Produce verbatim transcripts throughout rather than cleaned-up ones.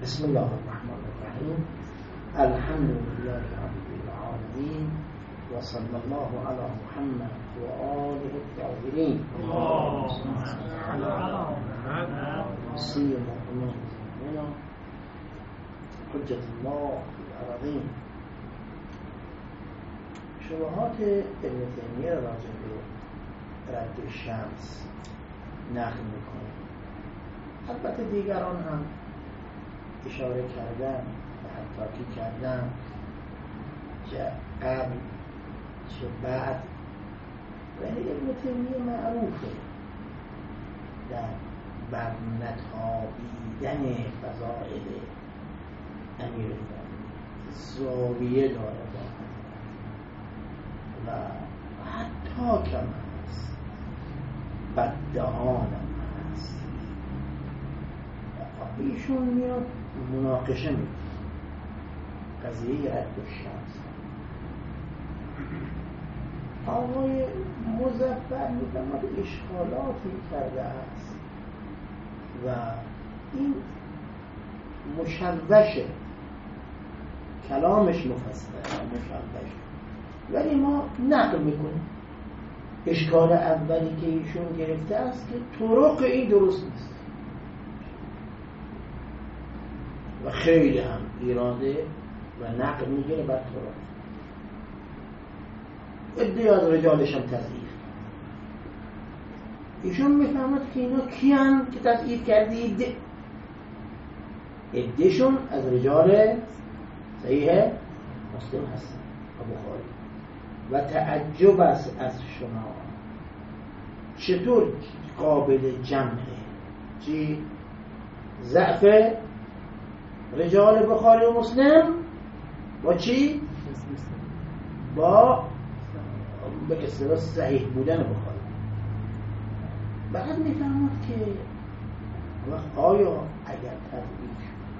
بسم الله الرحمن الرحیم. الحمد لله رب العالمین و صلی الله علی محمد و آله الطاهرین. سیما امام حجت الله الارضین. شبهات ابن تیمیه راجع به رد الشمس نقل میکنه. البته دیگران هم اشاره کردن و حتی کردن چه قبل چه بعد، ولی ابن تیمیه معروفه در برنتابیدن فضائل امیر المؤمنین، زاویه داره با و حتی کم هست بددهان هم هست. ایشون میاد مناقشه میکنه قضیه رد الشمس. آقای مظفر میفهمد اشکالاتی کرده است و این مشوشه، کلامش مفصله مشوشه، ولی ما نقل میکنیم اشکال اولی که ایشون گرفته است که طرق این درست نیست و خیلی هم ایراده و نقل میگیره بر طرق. ادعای از رجالش هم تضعیف. ایشون میفهمد که اینا کیان که تضعیف کردید؟ ادعایشون از رجال صحیح مسلم هستن و بخاری. و تعجب است از شما چطور قابل جمعه چی؟ ضعف رجال بخاری و مسلم با چی؟ با به اصطلاح صحیح بودن بخاری. بعد میفهمد که وقت آیا اگر تضعیف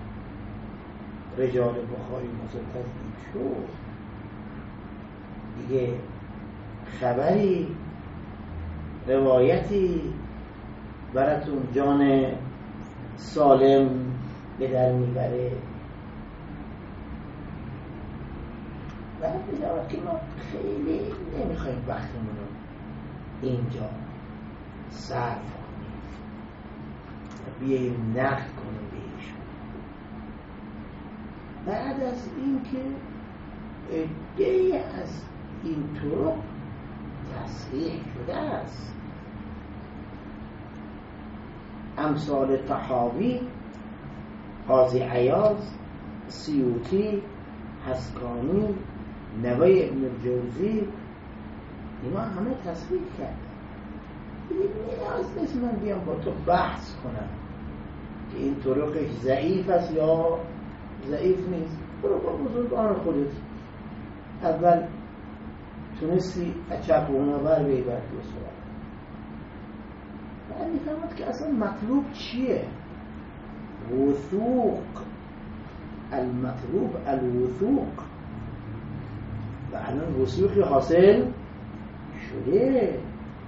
رجال بخاری و مسلم تضعیف شد دیگه خبری روایتی براتون جان سالم به در میبره؟ بعد می‌دارد که ما خیلی نمیخوایم وقتمون رو اینجا صرف کنیم و بیاییم نقد کنیم بهشون. بعد از این که عده‌ای از این طرق تصحیح شده است، امثال طحاوی، قاضی عیاض، سیوطی، حسکانی، نوی ابن الجوزی، اینا همه تصحیح کردن. نیاز نیست من بیام با تو بحث کنم که این طرقش ضعیف است یا ضعیف نیست. برو با بزرگان خودت اول تونستی اچپ و اونا بر بی بر دو سوال. بعد میفهمد که اصلا مطلوب چیه؟ وثوق. المطلوب الوثوق. و الان وثوقی حاصل شده.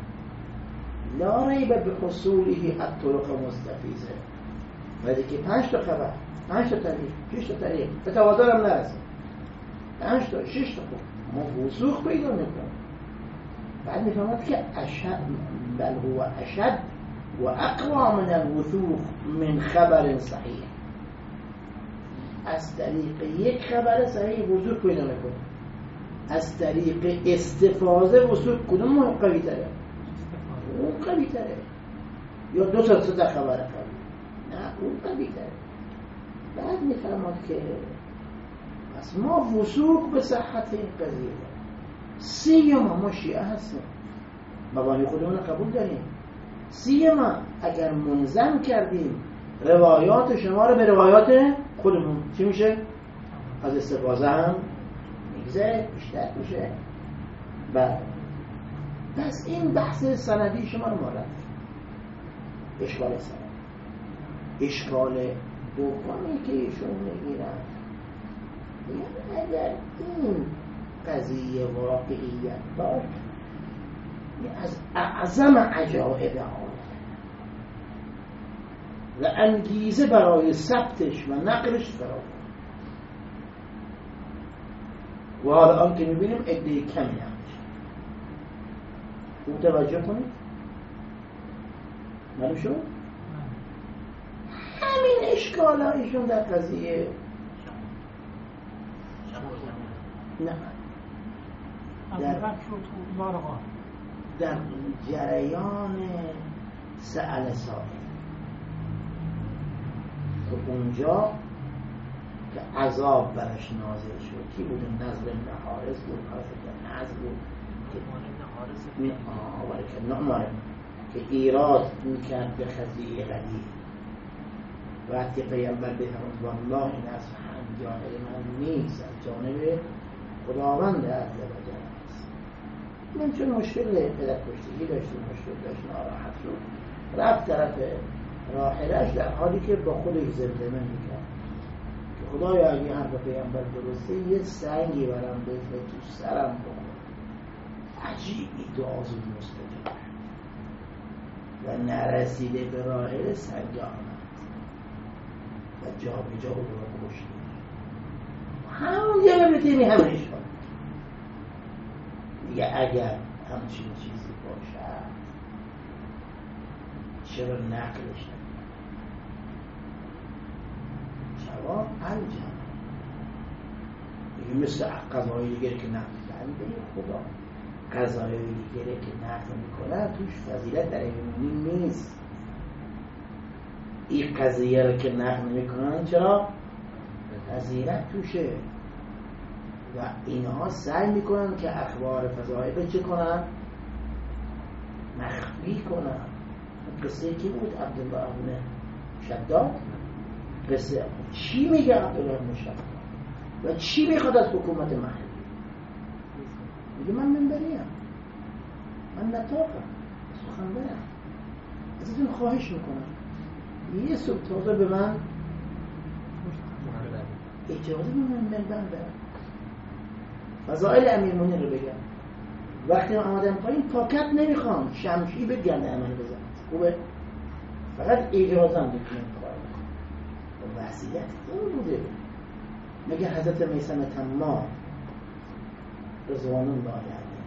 لا ریب به حصوله الطرق مستفیضه. بعد که پنج تا خبر، پنج تا طریق، شش تا طریق به تواتر هم نرسید، پنج تا شش تا خوب ما وثوق پیدا میکنیم. بعد میفهمد که اشد بل هو اشد و اقوى من الوثوق من خبر صحیح. از طریق یک خبر صحیح وثوق پیدا میکنیم، از طریق استفاضه وثوق کدوم قوی تره؟ اون قوی تره. یا دو تا سه تا خبر قوی، نه اون قوی تره. بعد میفهمد که پس ما وثوق به صحت این قضیه داریم. سیما ما شیعه هستیم، مبانی خودمون قبول داریم. سیما اگر منظم کردیم روایات شما رو به روایات خودمون، چی میشه؟ از استفاضه هم میگذره، بیشتر میشه. بعد پس این بحث سندی شما رو مارد اشکال سند. اشکال دومی که ایشون میگیرن یعنی اگر این قضیه واقعیت داشت از اعظم عجائب عالم و انگیزه برای ثبتش و نقلش فراوان. و حالا آن که میبینیم عده کمی همش. خوب توجه کنید. معلوم شد؟ همین اشکال هایشون در قضیه نه در, در جریان سأل سائل که اونجا که عذاب برش نازل شد کی بود؟ نضر بن حارث بود، حافظ نضر بود که آواره که نعماره که ایراد میکرد به خزیه قدیر. وقتی پیامبر بفرمود والله این از جانب من نیست، از جانب خداوند عز و جل است. من چون مشکل پدر کشتگی داشت، مشکل داشت، ناراحت شد، رفت طرف راحلش در حالی که با خودش زمزمه میکرد که خدایا اگه حرف پیامبر درسته یه سنگی برام بزنه تو سرم بخور. عجیبی دعا زود مستجاب و نرسیده به راحل سنگ آمد و جا به جا او رو کشید. همون یه مبتیمی همش کن میگه اگر همچین چیزی باشد چرا نقلش نکنه؟ جواب الجمع. میگه مثل قضایی دیگری که نقل بنده خدا، قضایی دیگری که نقل میکنه توش فضیلت در این نیست. این قضیه رو که نقل میکنن چرا؟ فضیلت توشه و اینها سعی میکنن که اخبار فضائل چه کنن؟ مخفی کنن. قصه کی بود؟ عبدالله بن شداد. قصه چی میگه عبدالله بن شداد و چی میخواد از حکومت محلی؟ میگه من منبریم، من نطاقم، سخنورم، ازتون خواهش میکنم یه صبح تازه به من اجازه به من منبر برم، فضائل امیرالمومنین رو بگم. وقتی من آمدم پایین پاکت نمیخوام، شمشیر به گرده عمل بزنم، خوبه؟ فقط اجازه هم بکنم پایین و وسیعت اون بوده. مگه حضرت میثم تمام رضوان الله علیه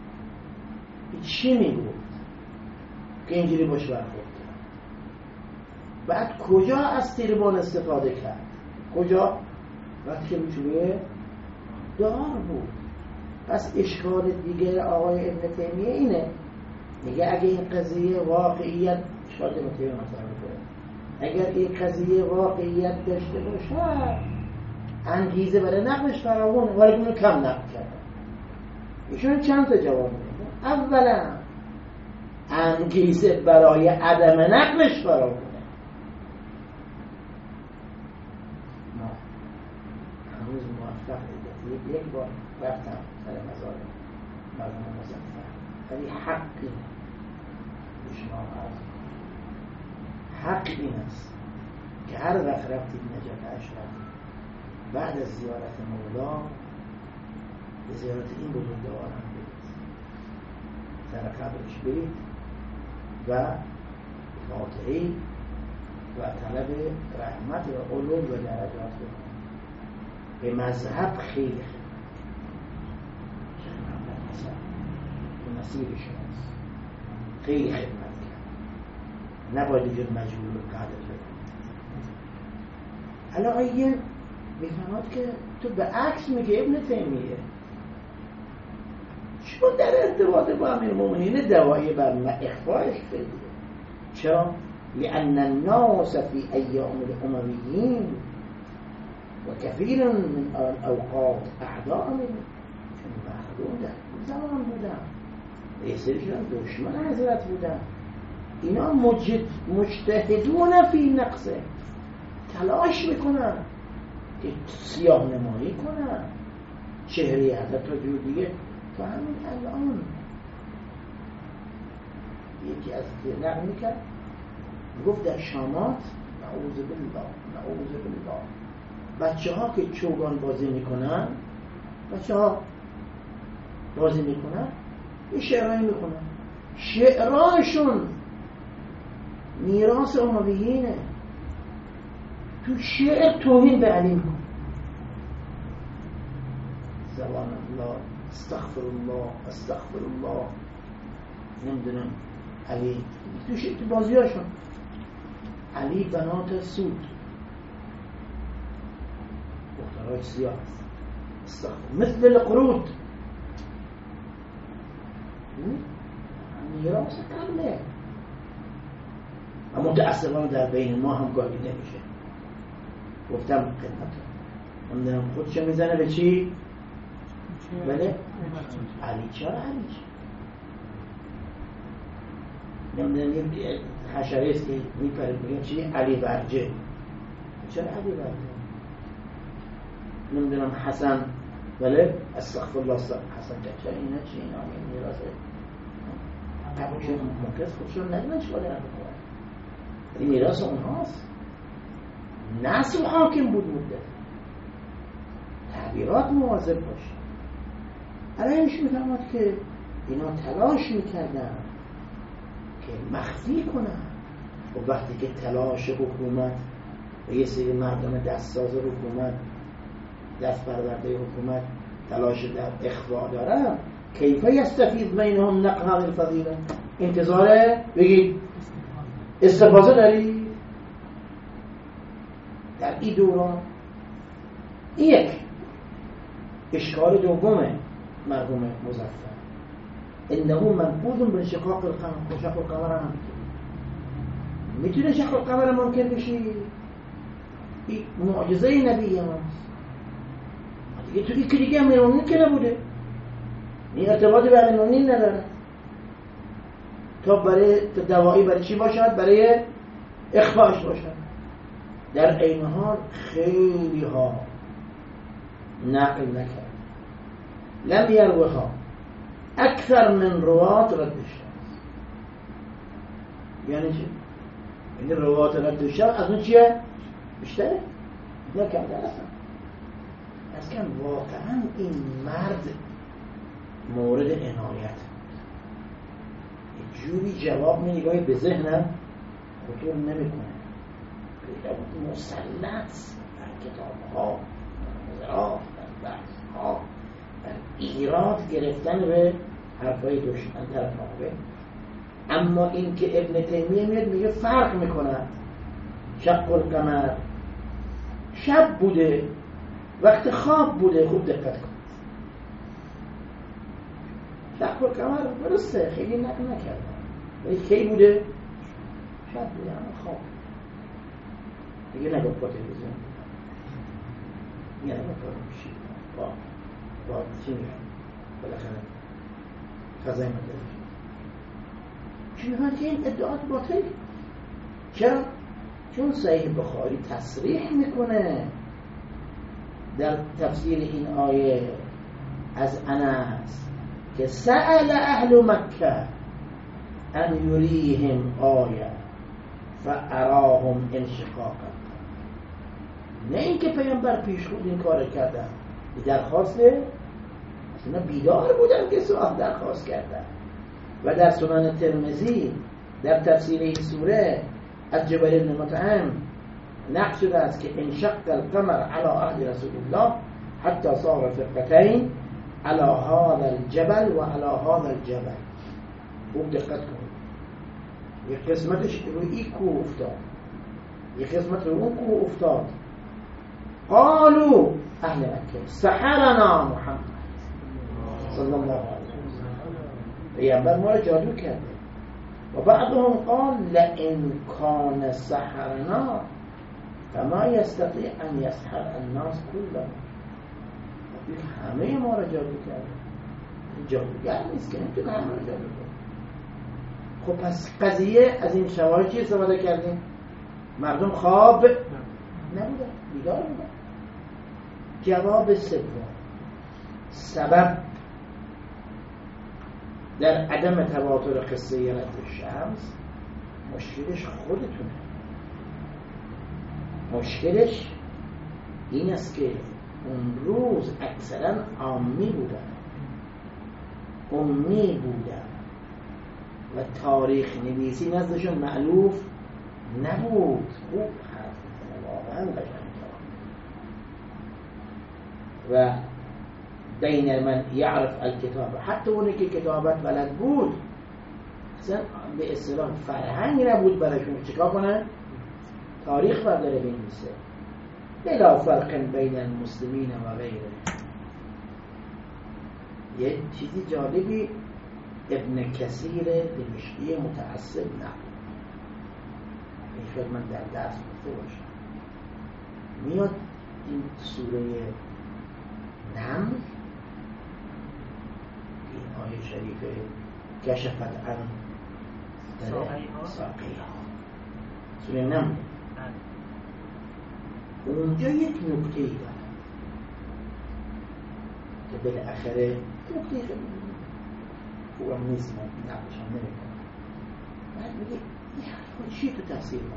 چی میگفت که اینجوری باش برخورد کرد؟ بعد کجا از تیربان استفاده کرد؟ کجا؟ وقتی که میتونه دار بود. پس اشکال دیگر آقای ابن تیمیه اینه، میگه اگه این قضیه واقعیت شاید ابن تیمیه مطرح کنه، اگر این قضیه واقعیت داشته باشه انگیزه برای نقلش فراوونه، ولی اونو کم نقل کرده. ایشون چند تا جواب میده. اولا انگیزه برای عدم نقلش فراوونه. ما هنوز موفق دیگه یک بار رفتم سر مزار مرحوم مظفر، ولی حق اینه به شما عرض حق این است که هر وقت رفتید نجف اشرف بعد از زیارت مولا به زیارت این بزرگوار هم برید، سر قبرش برید و فاتحی و طلب رحمت و علوم و درجات بکنید. به مذهب خیلی خیلی شیخ محمد حسن به نصیب شماست، خیلی خدمت کرد، نباید اینجور مجبور رو قدر بکنید. علاقه میفهمد که تو به عکس میگه ابن تیمیه چون در ارتباط با امیرالمومنین دوایی بر اخفایش خیلیه. چرا؟ لأن الناس في أيام الأمويين وكثير من الأوقات أعداء منه، چون مخدوم در زمان بودن، ایسرشون دشمن حضرت بودن. اینا مجتهدون فی نقصه، تلاش میکنن که سیاه نمایی کنن چهره حضرت رو جور دیگه. تا همین الان یکی از نقل میکرد گفت در شامات نعوذ بالله نعوذ بالله بچه ها که چوگان بازی میکنن، بچه ها بازی میکنن یه شعرهایی میکنن، شعرهاشون میراث امویینه، تو شعر توهین به علی میکنه. زبان الله، استغفر الله، استغفر الله، نمیدونم علی تو شعر تو بازی هاشون علی بنات سود دخترهای سیاه استغفر مثل القرود، میراث قبله. اما متأسفانه در بین ما هم گاهی نمیشه. گفتم خدمتتون نمیدونم خودشو میزنه به چی؟ بله علی چرا علی چرا نمیدونم یه حشره است که میپره بگیم چی؟ علی برجه. چرا علی برجه؟ نمیدونم حسن بله استغفر الله حسن چرا اینا چی؟ اینا این میراسه قبول شد ممکن خودشون ندونن چی باید بکنن. این میراث اونهاست. نسل حاکم بود مدت. تعبیرات مواظب باش. علایش میفهمد که اینا تلاش میکردن که مخفی کنن و وقتی که تلاش حکومت و یه سری مردم دستساز حکومت دست برورده حکومت تلاش در اخفا دارن کیف یستفید بینهم نقها الفضیله. انتظاره بگید استفاده داری در این دوران. یک اشکال دومه مرحوم مظفر انه منقوض به شقاق القمر. شقاق القمر هم میتونه شقاق القمر ممکن بشه. این معجزه نبی ماست دیگه. تو این که دیگه امیرالمومنین که نبوده، این ارتباطی به امیرالمومنین نداره. تا برای دوایی برای چی باشد؟ برای اخفاش باشد. در این حال خیلی ها نقل نکرد. لم یروها اکثر من روات ردش. یعنی چی؟ یعنی روات ردش از اون چیه؟ بیشتره؟ نکرده اصلا. از کن واقعا این مرد مورد عنایت جوری جواب می نگاهی به ذهنم خطور نمی کنه. مسلط در کتاب ها نظرات در بحث ها در ایراد گرفتن به حرفای دشمن طرف مقابل. اما این که ابن تیمیه میاد میگه فرق میکنه. شق القمر شب بوده، وقت خواب بوده. خوب دقت کن. شق القمر درسته خیلی نقل نکردن ولی کی بوده؟ شب بوده اما خواب دیگه نگاه با تلویزیون یه نگاه میشید با با چی میگن بالاخره فضای مدرش چی میگن که این ادعات باطل. چرا؟ چون صحیح بخاری تصریح میکنه در تفسیر این آیه از انس که سأل اهل مکه ان یریهم آیه فاراهم انشقاقا. نه اینکه پیامبر پیش خود این کار کردن، درخواسته اصلا بیدار بودن که سوال درخواست کردن. و در سنن ترمذی در تفسیر این سوره از جبل بن مطعم نقل شده است که انشق القمر على عهد رسول الله حتی صار فرقتين على هذا الجبل و على هذا الجبل. خوب دقت کنید. یک قسمتش روی این کوه افتاد، یک قسمت روی اون کوه افتاد. قالوا اهل مکه سحرنا محمد صلی الله علیه وسلم. پیامبر ما را جادو کرده. و بعضهم قال لئن کان سحرنا فما يستطيع ان يسحر الناس كلهم. همه ما را جادو کرده. جادوگر نیست که نمیتونه همه را جادو کنه. خب پس قضیه از این شواهد چی استفاده کردیم؟ مردم خواب نبودن، بیدار بودن. جواب سوم سبب در عدم تواتر قصه رد شمس مشکلش خودتونه. مشکلش این است که اون روز اکثرا عامی بودن، امی بودن و تاریخ نویسی نزدشون مألوف نبود. خوب حرف می‌زنه واقعا قشنگ و بین من یعرف الکتاب، حتی اونی که کتابت بلد بود اصلا به اصطلاح فرهنگ نبود برایشون چیکار کنن؟ تاریخ برداره بنویسه. بلا فرق بین المسلمین و غیره. یه چیزی جالبی ابن کثیر دمشقی متعصب نقل، این شاید من در درس گفته باشم، میاد این سوره نمل این آیه شریفه کشفت عن ساقیها، سوره نمل، اونجا یک نکته ای دارد که بالاخره نکته خیلی خوبم نیست، من نقشم نمی کنم. بعد میگه این حرفا چیه تو تفسیر ما؟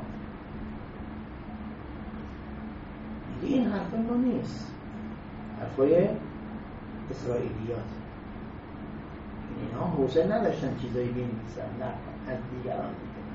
میگه این حرفا ما نیست، حرفای اسرائیلیات. اینها حوصله نداشتن چیزایی بنویسن، نه از دیگران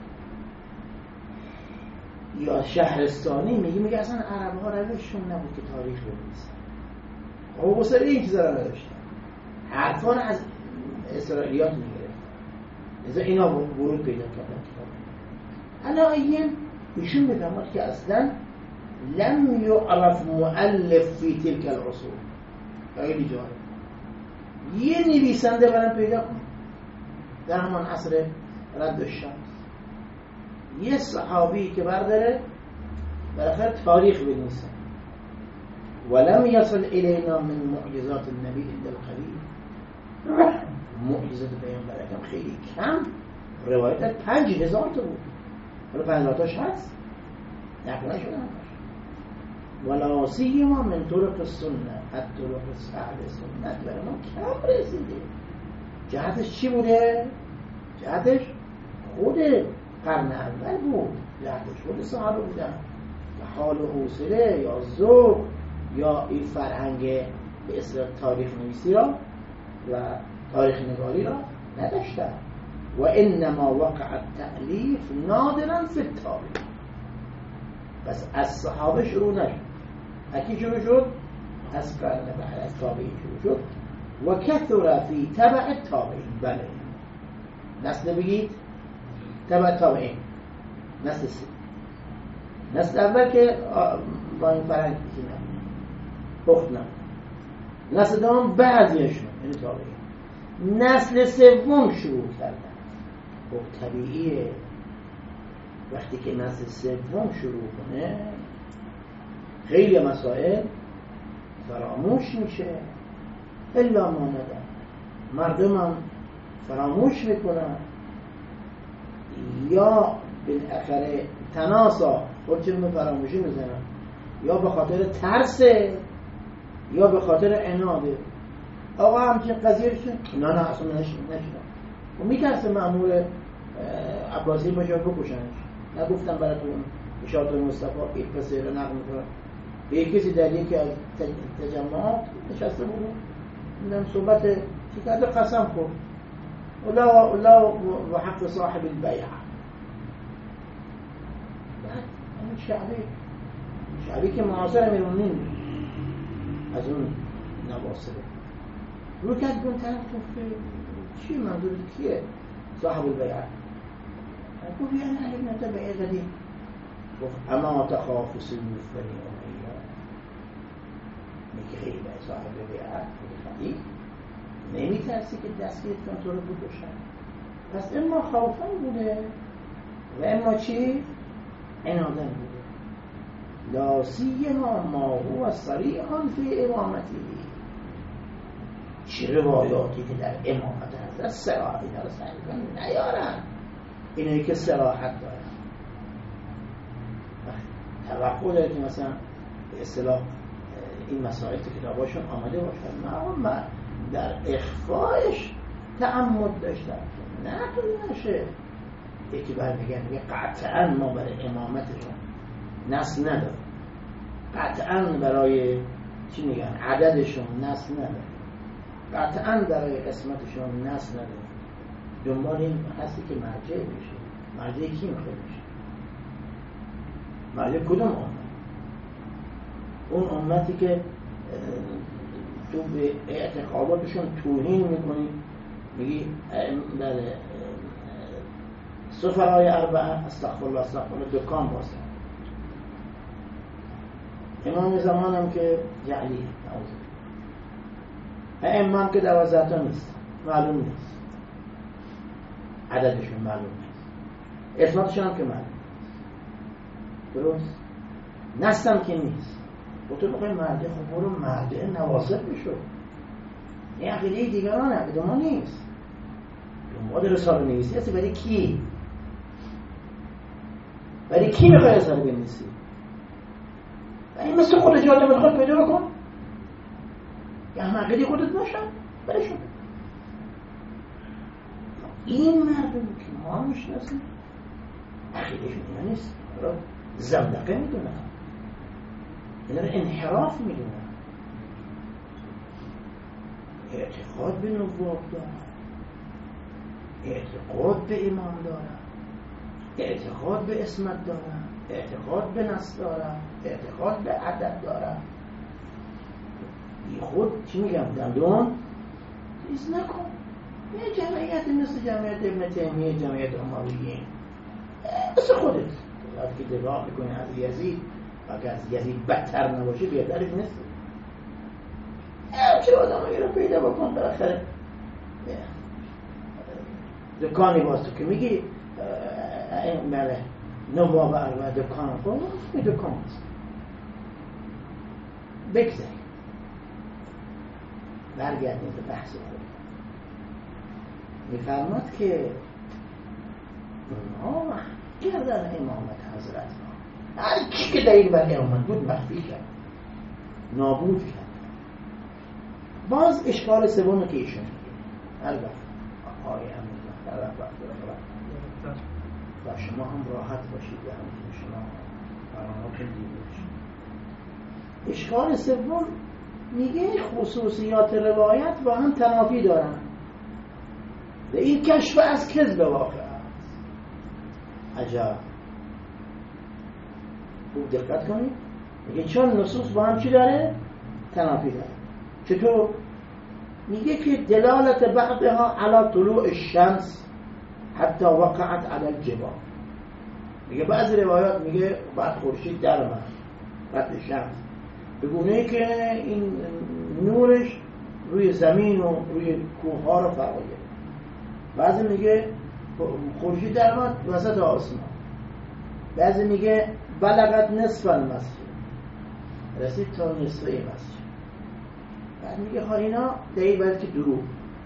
دیگه. یا شهرستانی میگه میگه اصلا عرب ها روششون نبود که تاریخ بنویسن، حوصله این چیزا رو نداشتن، حرفا رو از اسرائیلیات میگرفتن، لذا اینا ورود پیدا کردن کتاب. علایین ایشون میفهمد که اصلا لم یعرف مؤلف فی تلک العصور. خیلی جالب، یه نویسنده برام پیدا کن در همان عصر رد الشمس، یه صحابی که برداره بالاخره تاریخ بنویسه. ولم يصل الینا من معجزات النبی الا القلیل. معجزات پیامبر اکرم خیلی کم، روایت پنج هزار تا بود، حالا پنج هزار تاش هست نقل نشده ولا سیما من طرق السنه، الطرق اهل سنت برای ما کم رسیده. جهتش چی بوده؟ جهتش خود قرن اول بود، جهتش خود صحابه بودن و حال و حوصله یا ذوق یا این فرهنگ به اصطلاح تاریخ نویسی را و تاریخ نگاری را نداشتن. و انما وقع التألیف نادرا فی التاریخ، بس از صحابه شروع نشد. اکی شروع شد؟ از قرن بعد از تابعین شروع شد. و کثر فی تبع التابعین. بله نسل بگید تبع تابعین، نسل سی، نسل اول که با این فرهنگ کسی نبود، پخت نبود. نسل دوم بعضیشون یعنی تابعین. نسل سوم شروع کردن. خب طبیعیه وقتی که نسل سوم شروع کنه خیلی مسائل فراموش میشه، الا ما ندن مردم هم فراموش میکنن یا بالاخره تناسا خودشون فراموشی میزنن، یا به خاطر ترسه یا به خاطر عناده. آقا همچین قضیه شد نه نه اصلا نشدن و میترسه مأمور عباسی باشه بکشنش. نگفتم براتون اشارت مصطفی این قصه رو نقل میکنم، به یک کسی در یکی از تجمعات نشسته بود، من صحبت چی کرده قسم خورد ولا ولا و حق صاحب البیع. بعد اون شعبی شعبی که معاصر امیرالمومنین از اون نواصله رو کرد اون طرف گفت چی منظورت کیه صاحب البیع؟ گفت یعنی علی بن ابی طالب زدی. گفت اما تخاف سیوف بنی امیه، میگه خیلی صاحب بیعت خیلی نمی ترسی که دستگیرت کن تو رو بکشن. پس اما خوفا بوده و اما چی؟ عنادن بوده. لا سیما ما هو صریحا فی امامتی. چه روایاتی که در امامت حضرت صراحت اینا رو سعی نیارن، اینایی که صراحت دارن. توقع داره که مثلا به اصطلاح این مسائل تو کتاباشون آمده باشن، نه در اخفایش تعمد داشتن، نه تو نشه. یکی باید میگن میگه قطعا ما برای امامتشون نسل نداریم، قطعا برای چی میگن عددشون نسل نداریم، قطعا برای قسمتشون نسل نداریم. دنبال این هستی که مرجع بشه. مرجع کی میخواد بشه؟ مرجع کدوم امت؟ اون امتی که تو به اعتقاداتشون توهین میکنی، میگی بله سفرهای اربعه استغفرالله استغفرالله دکان بازه. امام زمانم که جعلیه امام که دوازده تا نیست، معلوم نیست عددشون، معلوم نیست اسماتشون هم که معلوم نیست، درست؟ نستم که نیست. و تو بخوای مرده، خب برو مرده نواسط بشو. این عقیده دیگران، عقیده ما نیست. دنبال رساله نویسی هستی برای کی؟ برای کی میخوای رساله بنویسی؟ این مثل خود جاده خود پیدا بکن، یا هم عقیده خودت باشن برشون. این مردم که ما میشناسیم عقیدهشون اینا نیست، زندقه میدونن، اینا رو انحراف میدونن، اعتقاد به نبوت دارن، اعتقاد به امام دارن، اعتقاد به اسمت دارن، اعتقاد به نص دارن، اعتقاد به عدد دارن. بی خود چی میگم دندون چیز نکن. یه جمعیت مثل جمعیت ابن تیمیه، جمعیت امویین، مثل خودت وقتی که دفاع میکنی از یزید، اگر از یزید بدتر نباشه بهترش نیست. چه آدمایی رو پیدا بکن بالاخره دکانی باز تو که میگی بله نواب اربعه دکان خود می دکان هست. بگذاری برگردیم به بحث خود. میفرماد که اونا گردن امامت حضرت ما هر کی که دلیل بر امامت بود مخفی کرد، نابود کرد. باز اشکال سوم که ایشون البته آقای امیر در وقت و شما هم راحت باشید و همون شما براماتون دیده باشید. اشکال سوم میگه خصوصیات روایت با هم تنافی دارن و این کشف از کذب واقع است. عجب، خوب دقت کنید. میگه چون نصوص با هم چی داره؟ تنافی داره. چطور؟ میگه که دلالت بعضها علی طلوع الشمس حتی وقعت علی الجبال. میگه بعضی روایات میگه بعد خورشید در اومد، بعد شمس، به گونه‌ای که این نورش روی زمین و روی کوه‌ها رو فرا گرفت. بعضی میگه خورشید در اومد وسط آسمان. بعضی میگه بلغت نصف المسجد، رسید تا نصفه مسجد. بعد میگه ها اینا دلیل باید که دروغ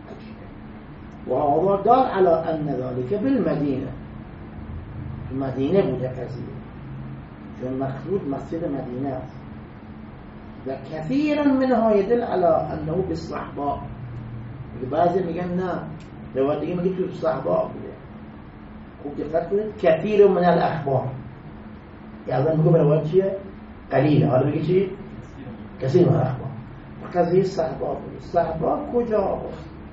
و هذا دال علی ان ذلك بالمدینه، تو مدینه بوده قضیه، چون مقصود مسجد مدینه است. و کثیرا منها یدل علی انه بالصحباء. بعضی میگن نه، روایت دیگه میگه تو صحباء بوده. خوب دقت کنید، کثیر من الاخبار، یعنی میگه روایت چیه؟ قلیله. حالا میگه چی؟ کثیر من الاخبار. قضیه صحباء بوده. صحباء کجا بود؟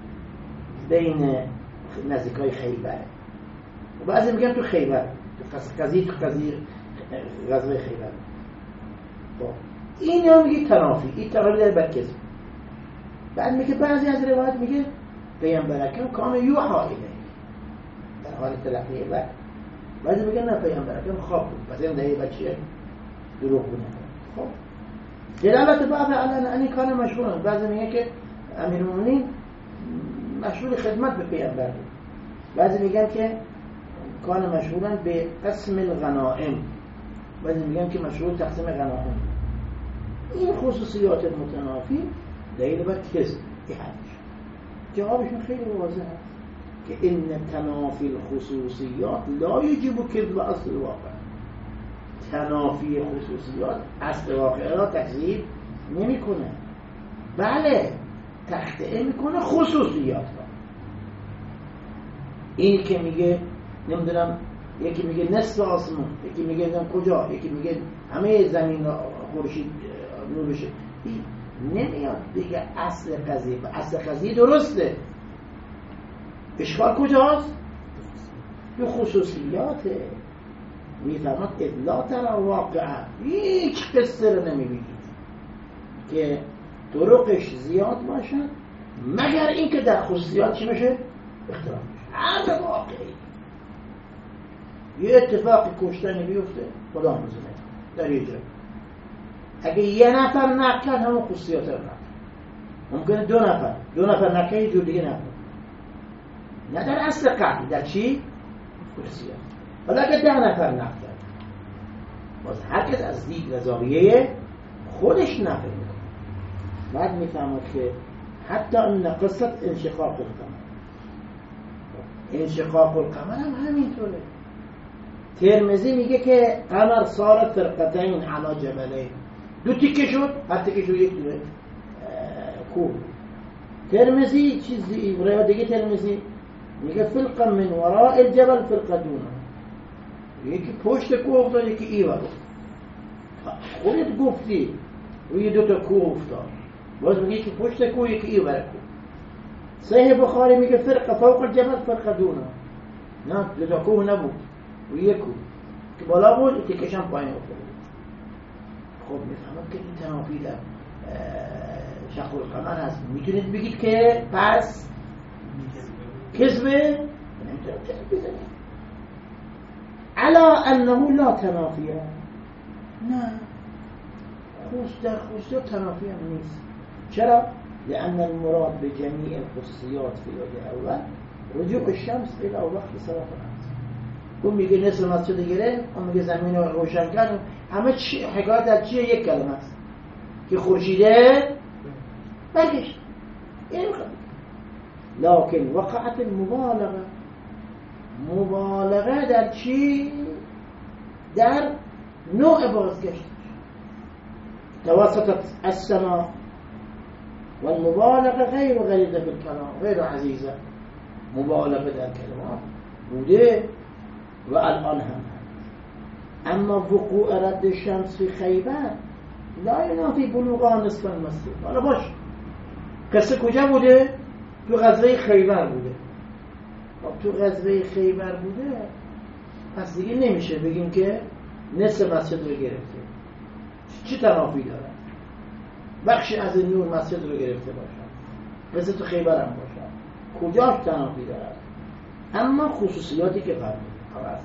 بین نزدیکای خیبر. و بعضی میگن تو خیبر، تو قضیه تو قضیه غزوه خیبر. خب این هم میگه تنافی، این تنافی داره بر کذب. بعد میگه بعضی از روایت میگه پیامبر اکرم کان یوحی الیه، در حال تلقی بعد. بعضی میگه نه پیامبر اکرم خواب بود، پس این دلیل بچه دروغ بود. خب دلالت بعض علی ان کان مشغول. بعضی میگه که امیرالمومنین مشغول خدمت به پیامبر بود. بعضی میگن که کان مشغولن به قسم الغنائم، بعضی میگن که مشغول تقسیم غنائم. این خصوصیات متنافی دلیل بر کذب. جوابشون خیلی واضح است که این تنافی الخصوصیات لا یجب کذب اصل واقع. تنافی خصوصیات اصل واقع را تکذیب نمیکنه، بله تخطئه میکنه خصوصیات را. این که میگه نمیدونم، یکی میگه نصف آسمان، یکی میگه نمیدونم کجا، یکی میگه همه زمین خورشید نورشه، نمیاد دیگه اصل قضیه. اصل قضیه درسته، اشکال کجاست؟ تو خصوصیاته. میفرماد ادلا ترا واقعا، هیچ قصه رو نمیبینید، که طرقش زیاد باشن مگر اینکه در خصوصیات چی بشه؟ اختلاف بشه. هر واقعی یه اتفاقی کشتنی بیفته خدا میزنه در یه جایی، اگه یه نفر نقل کرد همون خصوصیات رو نقل، ممکنه دو نفر دو نفر نقل یه جور دیگه نقل، نه در اصل قتل، در چی؟ خصوصیات. حالا اگه ده نفر نقل کرد باز هر کس از دید و زاویه خودش نقل میکنه. بعد میفهمد که حتی این قصه انشقاق القمر، انشقاق القمر هم همینطوره. ترمذی میگه که قمر صارت فرقتین علی جبلین، دو تیکه شد، هر تیکه شد یک دونه کوه. ترمذی چیزی روایت دیگه ترمذی میگه فرقه من وراء الجبل فرقه دونه، یکی پشت کوه افتاد یکی ایوان. خودت گفتی روی دو تا کوه افتاد، باز میگه که پشت کوه یکی ایوان کوه. صحیح بخاری میگه فرقه فوق الجبل فرقه دونه، نه دو تا کوه نبود، و یک کوه که بالا بود تیکش هم پایین افتاد. خب میفهمم که این تنافی در شق القمر هست. میتونید بگید که پس کذبه؟ نمیتونید کذب بزنید علا انه لا تنافیه، نه خوش در خصوصیات تنافی هم نیست. چرا؟ لأن المراد بجميع الخصوصيات في الوجه اول رجوع الشمس الى وقت صلاة العصر. اون میگه نصف مسجد گره، اون میگه زمین رو روشن کرد، همه چی حکایت از چیه؟ یک کلمه است که خورشیده برگشت. این میخواد لكن وقعت المبالغه، مبالغه در چی؟ در نوع بازگشت. توسطت السماء والمبالغه غیر غلیظه بالکلام غیر عزیزه. مبالغه در کلمات بوده و الان هم هست. اما وقوع رد الشمس فی خیبر لا ینافی بلوغها نصف المسجد. حالا باش قصه کجا بوده؟ تو غزوه خیبر بوده. تو غزوه خیبر بوده پس دیگه نمیشه بگیم که نصف مسجد رو گرفته. چی تنافی داره؟ بخشی از این نور مسجد رو گرفته باشد، مثل تو خیبر هم باشد، کجاش تنافی دارد؟ اما خصوصیاتی که فرمودید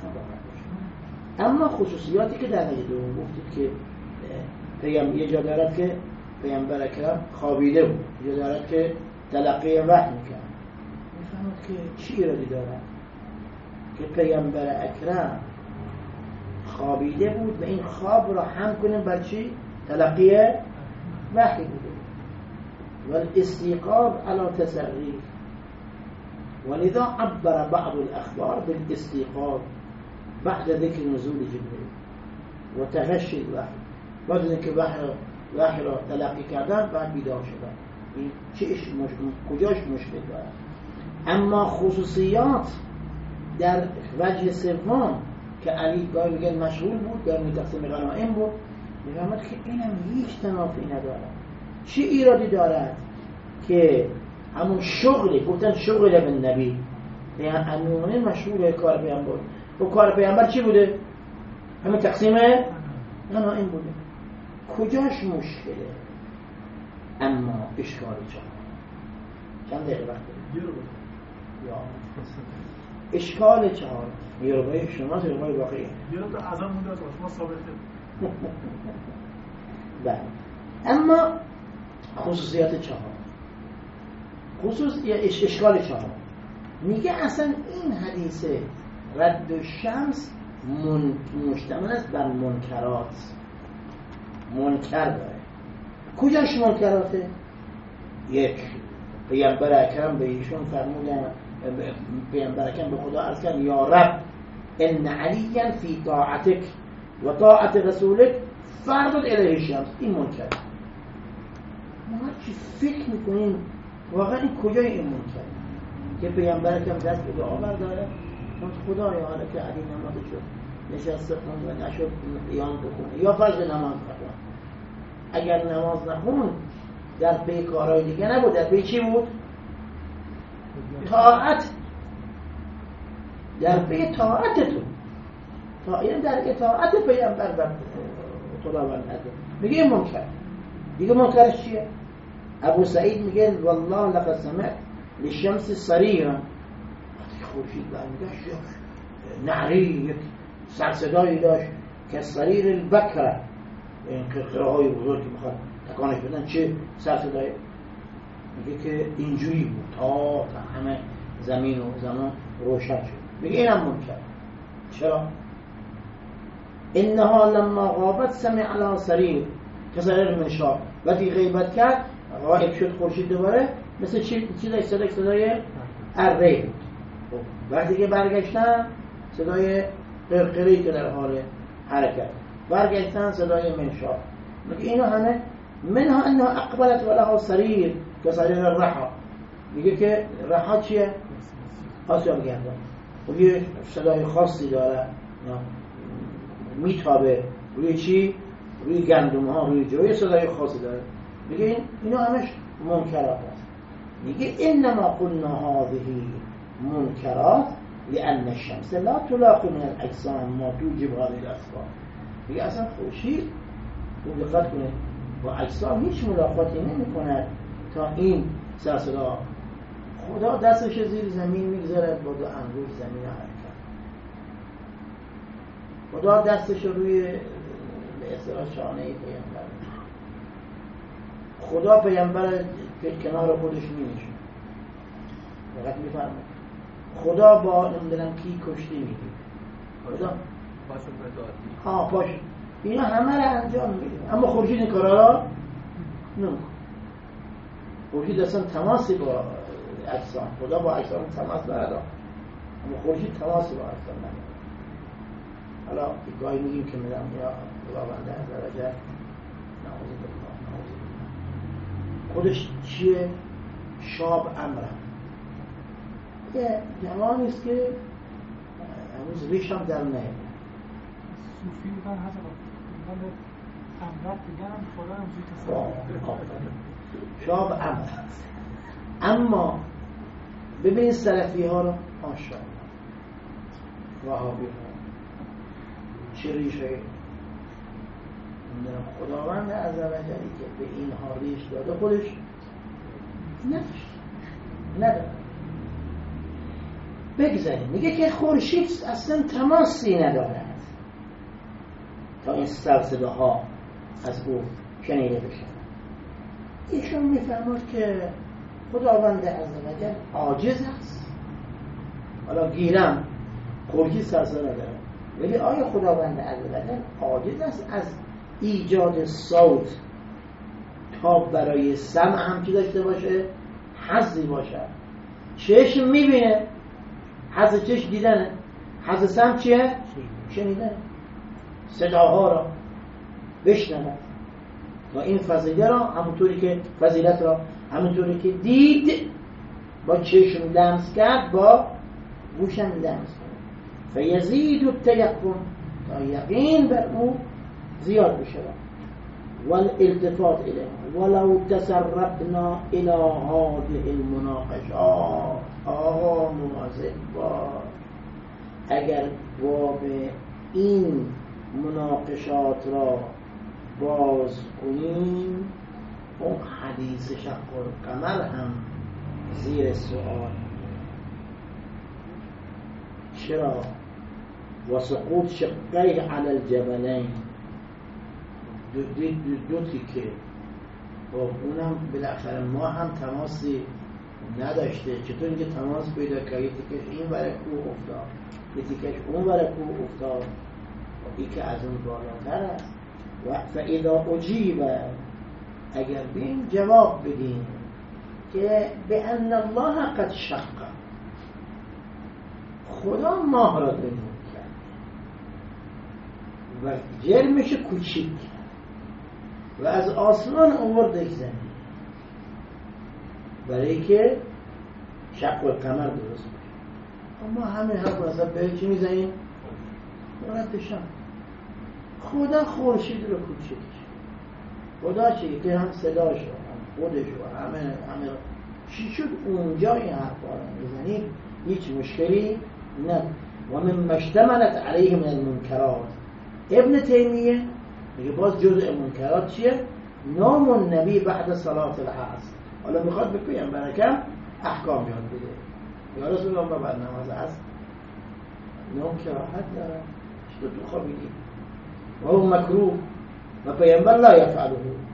اما خصوصیاتی که در نجد دوم گفتید که پیام یه جا دارد که پیامبر اکرم خوابیده بود، یه جا دارد که تلقی وحی میکرد. میفهمد که چی ایرادی دارد که پیامبر اکرم خوابیده بود و این خواب را هم کنیم بر چی؟ تلقی وحی بوده و الاستيقاظ على تسريف، ولذا عبر بعض الأخبار بالاستيقاظ بعد ذكر نزول جبريل وتغشي الوحي. بعد اینکه وحی را تلقی کردن بعد بیدار شدن. این چیش کجاش مشکل داره؟ اما خصوصیات در وجه سوم که علی گاهی میگن مشغول بود، گاهی میگن تقسیم غنایم بود، میفهمد که اینم هیچ تنافی ندارد. چه ایرادی دارد که همون شغلی گفتن شغل ابن نبی پیامبران مشغول کار پیامبر و کار پیامبر چی بوده؟ همین تقسیم غنایم بوده. کجاش مشکله؟ اما اشکال چهار چند دقیقه وقت داریم؟ یا اشکال چهار یروبای شما یروبای واقعی یروب اعظم بوده از شما ثابته. بله. اما خصوصیات چهار، خصوص یا اشکال چهار میگه اصلا این حدیث رد الشمس من... مشتمل است بر منکرات، منکر داره. کجاش منکراته؟ یک، پیامبر اکرم به ایشون فرمودن، پیامبر اکرم به خدا عرض کرد یا رب ان علیا فی طاعتک و طاعت رسولک فردد الیه الشمس. این منکر. ما چی فکر میکنیم واقعا این کجای این منکر که پیامبر اکرم دست به دعا برداره خدایا حالا که علی نماز شد نشسته خوند و نشد قیام بکنه یا فرض نماز بخونه، اگر نماز نخون در پی کارهای دیگه نبود، در پی چی بود؟ طاعت، در پی طاعت تو تا این در اطاعت پیامبر و خداوند هست. میگه این منکر. دیگه منکرش چیه؟ ابو سعید میگه والله لقد سمعت للشمس صریرا، وقتی خورشید برمیگشت یک نعری، یک سرصدایی داشت که صریر البکره، این قطره های بزرگی میخواد تکانش بدن، چه سرصدایی؟ میگه که اینجوری بود تا تا همه زمین و زمان روشن شد. میگه اینم منکر. چرا؟ انها لما غابت سمع لها صریر کسریر منشار، وقتی غیبت کرد غایب شد خورشید دوباره، مثل چی چیزای صدای صدای اره بود. وقتی که برگشتن صدای قرقری که در حال حرکت، برگشتن صدای منشار. میگه اینو همه منها انها اقبلت ولها صریر کسریر الرحا، میگه که رحا چیه؟ آسیاب گندم و یه صدای خاصی داره، میتابه روی چی؟ روی گندم ها، روی جوی صدای خاصی داره. میگه این اینا همش منکرات است. میگه انما قلنا هذه منکرات لان الشمس لا تلاقي من الاجسام ما توجب هذه الاسباب. میگه اصلا خورشید رو دقت کنه با اجسام هیچ ملاقاتی نمیکنه تا این سرصدا. خدا دستش زیر زمین میگذاره با دو انگشت زمین حرکت. خدا دستش روی به اصطلاح شانه پیامبر، خدا پیامبر که کنار خودش می‌نشونه، فقط میفرمه خدا با نمیدونم کی کشتی میگه، خدا پاشو بداد ها پاش اینا همه رو انجام میده، اما خورشید این کارا را نمیکنه. خورشید اصلا تماسی با اجسام، خدا با اجسام تماس نداره، اما خورشید تماسی با اجسام نداره. حالا گاهی میگیم که میدم یا خداوند عزوجل نعوذ بالله نعوذ بالله خودش چیه؟ شاب امره، یه جوانی است که هنوز ریش هم در نهیده. صوفی بودن حتی بودن امرت دیگرم خدا هم زود تصور شاب امره. اما ببینید سلفی ها رو ماشاءالله، وهابی ها چه ریشه خداوند عزوجلی که به اینها ریش داده خودش نداشت نداره. بگذاریم میگه که خورشید اصلا تماسی ندارد تا این سرصداها از او شنیده بشه. ایشون میفرماد که خداوند عزوجل عاجز است. حالا گیرم خورشید سرصدا نداره، ولی آیا خداوند عزوجل عاجز است از ایجاد صوت تا برای سمع هم چی داشته باشه؟ حسی باشه. چشم میبینه، حس چشم دیدنه، حس سمع چیه؟ شنیدنه، صداها را بشنوه. و این فضیلت را همونطوری که فضیلت را همونطوری که دید با چشم لمس کرد با گوشم لمس کرد، فیزید التیقن تا یقین بر او زیاد بشه والالتفات الیه ولو تسربنا الى هذه المناقشات. آقا مواظب باش، اگر باب این مناقشات را باز کنیم اون حدیث شق القمر هم زیر سؤال. چرا؟ و سقوط شقیه علی الجبلین، دو, دو, دو, دو تیکه با اونم بالاخره ما هم تماسی نداشته. چطور اینکه تماس پیدا کرد؟ یه تیکش این برای کوه افتاد، یه تیکش اون برای کوه افتاد، این که از اون بالاتر است. و فاذا اجیب، اگر بین جواب بدیم که به ان الله قد شق، خدا ماه را دنیا کرد و جرمش کوچیک و از آسمان آوردش زمین برای که شق القمر درست بشه. اما همه حرف اصلا به چی میزنیم؟ مردشم خدا خورشید رو کوچیک، خدا چی؟ که هم صداش رو هم خودش رو همه همه رو چی شد اونجا این حرف رو میزنیم؟ هیچ مشکلی نه. و من مشتملت علیه من المنکرات. ابن تیمیه میگه باز جزء منکرات چیه؟ نام النبی بعد صلات العصر. حالا میخواد به پیامبر اکرم احکام یاد بده. یا رسول الله بعد نماز عصر نام کراهت داره، چطور تو خوابیدی؟ و هو مکروه و پیامبر لا یفعله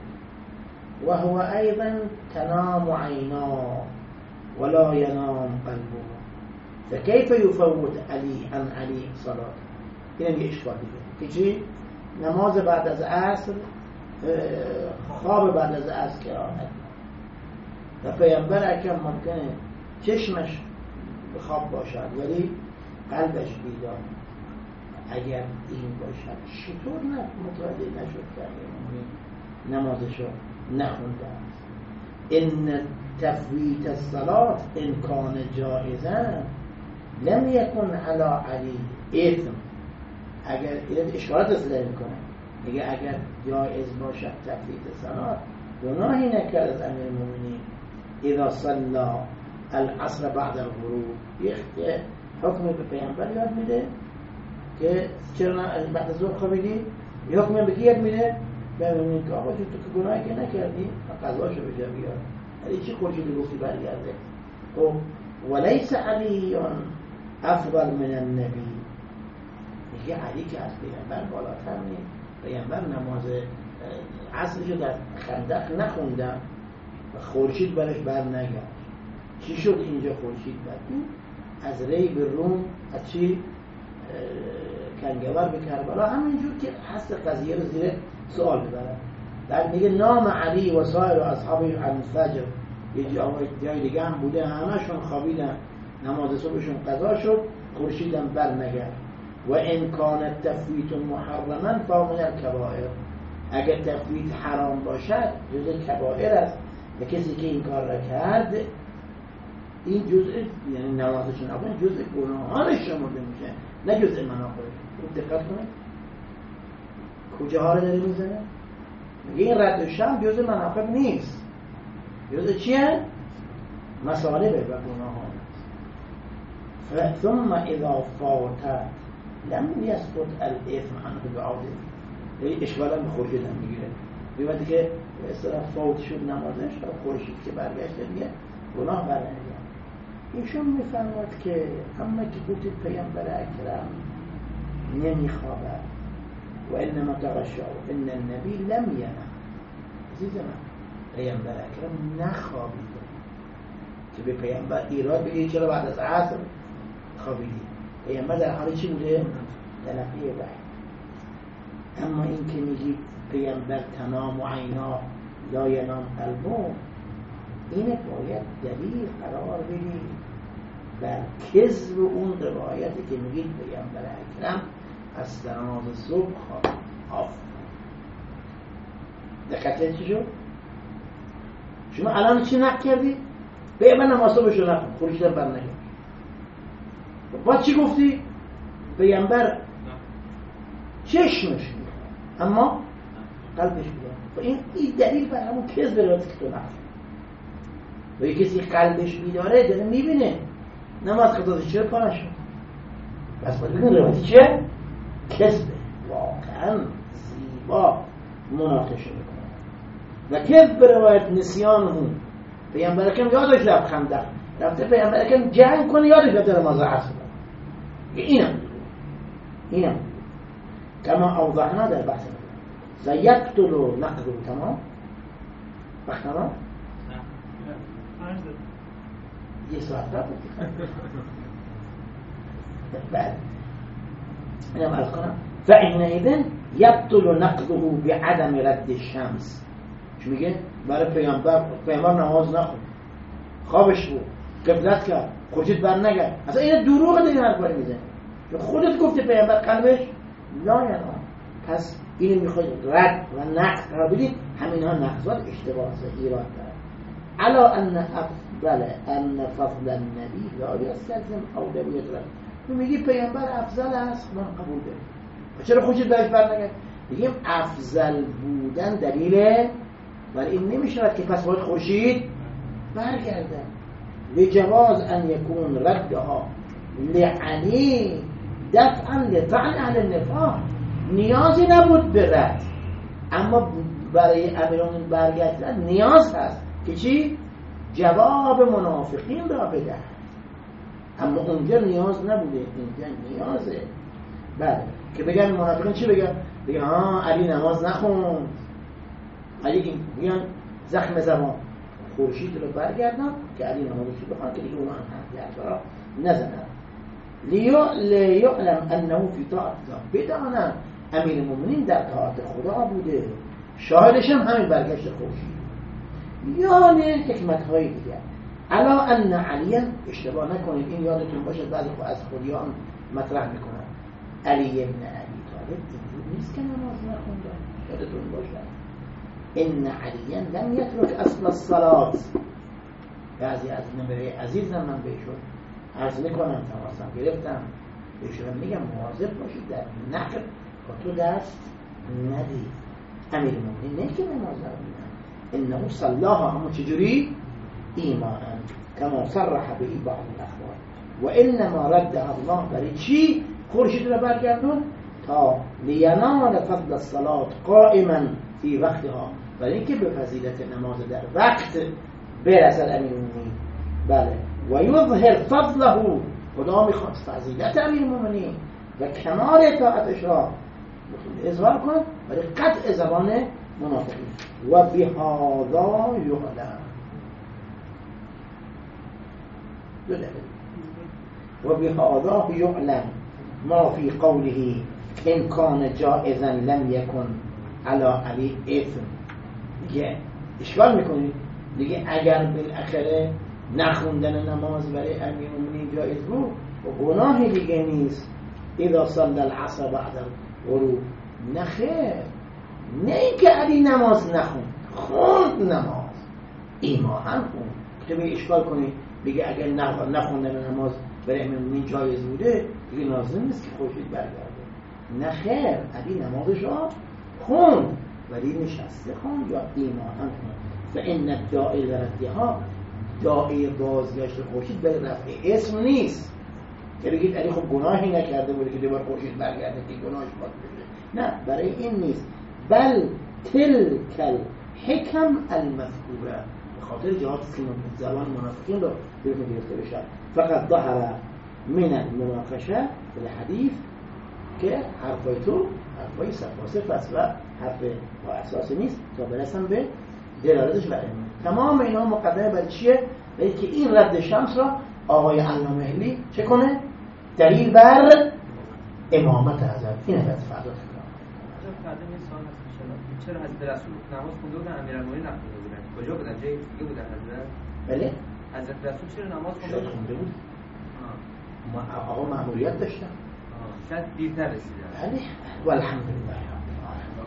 و هو ایضا تنام عیناه ولا ینام قلبه فكيف يفوت علي عن علي صلاة. این یه اشکال دیگه که چی؟ نماز بعد از عصر خواب بعد از عصر کراهت و پیامبر اکرم ممکنه چشمش به خواب باشد ولی قلبش بیدار. اگر این باشد چطور نه متوجه نشد که اگر نمازشو نخونده است؟ ان تفویت الصلاة ان کان جائزا لم یکن علی علی اثم. اگر این اشکالات اصلاح میکنه میگه اگر جایز باشد تفویت صلاة گناهی نکرد از امیر المؤمنین اذا صلی العصر بعد الغروب. یه حکم به پیامبر یاد میده که چرا بعد از ظهر خوابیدی، یه حکم به کی یاد میده؟ به امیر که آقا تو که گناهی که نکردی قضاشو به جا بیار. علی چی خورشیدی گفتی برگرده؟ خب ولیس علی افضل من النبی. میگه علی که از پیامبر بالاتر نیست. پیامبر نماز عصرشو در خندق نخوندن و خورشید برش بر نگشت. چی شد اینجا خورشید بر؟ از ری به روم از چی کنگور به کربلا. همینجور که هست قضیه رو زیر سوال ببرن. در میگه نام علی و سایر و اصحابی عن فجر. یه جای دیگه هم بوده همشون خوابیدن، نماز صبحشون قضا شد، خورشیدم بر نگشت. و ان کان تفویت محرما فهو من الکبائر. اگر تفویت حرام باشد جزء کبائر است و کسی که این کار را کرد این جزء یعنی نمازش نخوند جزء گناهانش شمرده میشه نه جزء مناقبش. خوب دقت کنید کجاها رو داره میزنه؟ میگه این رد شم جزء مناقب نیست، جزء چیه؟ مصالبه و گناهان. ثم اذا فات لم يسقط الاثم عنه بعوده. یعنی اشکالا به خورشید هم میگیره. میگه که به اصطلاح فوت شد نمازش تا خورشید که برگشت دیگه گناه برنمیاد. ایشون میفرماد که اما که گفتید پیامبر اکرم نمیخوابد و انما تغشا و ان النبی لم ینم. عزیز من پیامبر اکرم نخوابیده که به پیامبر ایراد بگید چرا بعد از عصر خوابیدی. پیامبر در حال چی بوده؟ تلقی وحی. اما این که میگید پیامبر تنام و عینا لا ینام قلبه، این باید دلیل قرار بدید بر کذب اون روایتی که میگید پیامبر اکرم از نماز صبح خواب. آفرین. دقت چی شد؟ شما الان چی نقل کردی؟ پیامبر نماز صبحش رو نخوند، خورشید بر نگشت. بعد چی گفتی؟ پیامبر چشمش میخواد اما قلبش میخواد. و این این دلیل بر همون کذب روایتی که تو نقل. و یک کسی قلبش بیداره داره میبینه نماز خدازش چرا پا نشد. پس باید بگیم روایتی چه؟ کذبه. واقعا زیبا مناقشه میکنه. و کذب روایت نسیان هم پیامبر اکرم یادش رفت خندق رفته پیامبر اکرم جنگ کنه یادش رفته نماز عصر. اینم اینم کما اوضحنا در بحث سیقتل نقض. تمام وقت تمام یه ساعت را بود. بعد اینم عرض کنم فعنئذ یبطل نقضه بعدم رد الشمس. چون میگه برای پیامبر پیامبر نماز نخوند، خوابش بود، غفلت کرد، خورشید بر نگشت. اصلا این دروغ دیگه حرف برای میزنه. خودت گفتی پیامبر قلبش لا ینام. پس اینو میخواید رد و نقض قرار بدید. همین ها نقضات اشتباه ایراد داره. علا ان افضل ان فضل النبی لا یستلزم اولویت رد. میگی پیامبر افضل است، من قبول دارم. چرا خورشید برش بر نگشت؟ میگیم افضل بودن دلیله ولی این نمیشه که پس باید خورشید برگرده. لجواز ان یکون ردها لعلی دفعا لطعن اهل النفاق. نیازی نبود به رد اما برای امیرالمومنین برگشتن نیاز هست که چی؟ جواب منافقین را بدهد. اما اونجا نیاز نبوده، اینجا نیازه. بله که بگن منافقین چی بگن؟ بگن ها علی نماز نخوند، علی میگن زخم زبان خورشید رو برگردن که علی نمازش رو بخوان که دیگه اون هم هم نزنن. لیعلم انه فی طاعت الله، بدانن امیر المؤمنین در طاعت خدا بوده. شاهدش هم همین برگشت خورشید. یعنی حکمت های دیگر. الا ان علی، اشتباه نکنید این یادتون باشه بعضی از خودیان مطرح میکنن، علی ابن ابی طالب اینجور نیست که نماز نخونده، یادتون باشه ان علی لم یترک اصل الصلاه. بعضی از نبره عزیزم من بهشون عرض میکنم، تماسم گرفتم بهشون میگم مواظب باشید در نقل با تو دست ندید. امیر المؤمنین نه که نماز نخوندن، انه صلاها، اما چجوری؟ ایمانا کما صرح به بعض الاخبار و انما ردها الله. برای چی خورشید رو برگردون؟ تا لینال فضل الصلاة قائما فی وقتها، برای اینکه به فضیلت نماز در وقت برسد امیر المؤمنین. بله و یظهر فضله، خدا میخواد فضیلت امیر المؤمنین و کمال طاعتش را اظهار کن برای قطع زبان منافقین. و بهذا یعلم، و بهذا یعلم ما فی قوله ان کان جائزا لم یکن علی علی اثم. دیگه اشکال میکنید دیگه اگر بالاخره نخوندن نماز برای امیر المؤمنین جایز بود و گناه دیگه نیست. اذا صلی العصر بعد الغروب، نخیر، نه اینکه علی نماز نخوند، خوند نماز، ایما هم خوند. تو به اشکال کنی بگه اگر نخوندن نماز برای امیر المؤمنین جایز بوده دیگه لازم نیست که خورشید برگرده. نخیر، علی نمازش را خوند ولی نشسته خوند یا ایما هم خوند. فان الداعی لردها، داعی بازگشت خورشید برای رفع اسم نیست که بگید علی خب گناهی نکرده بوده که دوباره خورشید برگرده که گناهش باید بشه، نه برای این نیست. بل تلک الحکم المذکوره، به خاطر جهات زبان منافقین رو بیرون گرفته بشه. فقط ظهر من المناقشه الحدیث که حرفای تو حرفای صفاصف است و حرف با اساس نیست تا برسن به دلالتش برای من. تمام اینا مقدمه برای چیه؟ برای که این رد شمس را آقای علامه اهلی چه کنه؟ دلیل بر امامت حضرت. این باید فردا فکر کنم. فردا این سوال هست انشاءالله، چرا حضرت رسول نماز خونده بودن امیرالمومنین نخونده بودن؟ کجا بودن؟ جای دیگه بودن حضرت؟ بله؟ حضرت رسول چرا نماز خونده خونده بود؟ آقا مأموریت داشتن. شاید دیرتر رسیدن. بله والحمدلله.